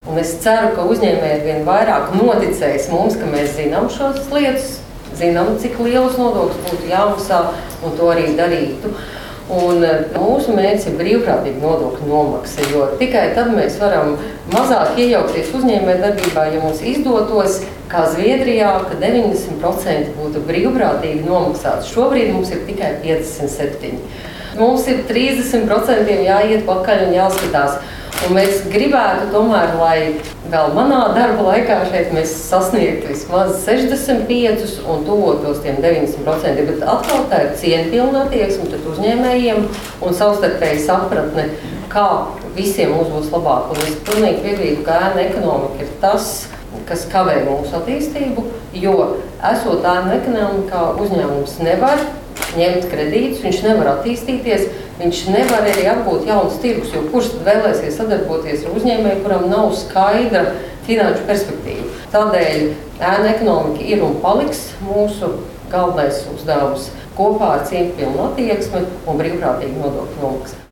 Un es ceru, ka uzņēmēji vien vairāk noticēs mums, ka mēs zinām šos lietas, zinām, cik liels nodoklis būtu jāmaksā, un to arī darītu. Un mūsu mērķis ir brīvprātīga nodokļu nomaksa, jo tikai tad mēs varam mazāk iejaukties uzņēmējdarbībā, ja mums izdotos, kā Zviedrijā, ka 90% būtu brīvprātīgi nomaksāts. Šobrīd mums ir tikai 57%. Mums ir 30% jāiet pakaļ un jāskatās. Un mēs gribētu tomēr, lai vēl manā darba laikā šeit mēs sasniegtu vismaz 65% un tuvotos tiem 90%. Bet atkal tā ir cieņpilna attieksme pret uzņēmējiem un savstarpēji sapratne, kā visiem mums būs labāk. Un es pilnīgi piekrītu, ka ēna ekonomika ir tas, kas kavē mūsu attīstību, jo esot ēna ekonomikā uzņēmums nevar ņemt kredītus, viņš nevar attīstīties, viņš nevar arī apgūt jaunas tirgus, jo kurš tad vēlēsies sadarboties ar uzņēmēju, kuram nav skaidra finanšu perspektīva. Tādēļ ēna ekonomika ir un paliks mūsu galvenais uzdevums kopā ar cieņpilnu attieksmi un brīvprātīgu nodokļu nomaksu.